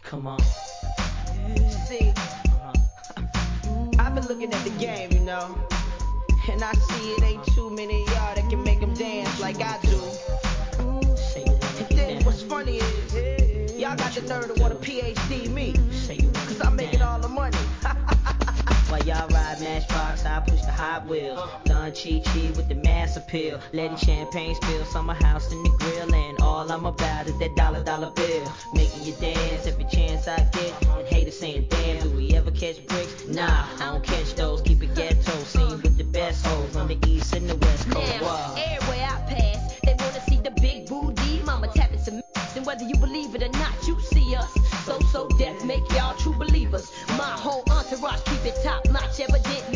Come on. See, I've been looking at the game, you know, and I see it ain't too many of y'all that can make them dance like I do. And then what's funny is, y'all got the nerve to want a PhD me, cause I make it all the money. While y'all ride Matchbox, I push the Hot Wheels. Done Chi-Chi with the mass appeal. Letting champagne spill, summer house in the grill. And all I'm about is that dollar bill. Making you dance every chance I get. And haters saying, damn, do we ever catch bricks? Nah, I don't catch those, keep it ghetto. Seen with the best hoes on the east and the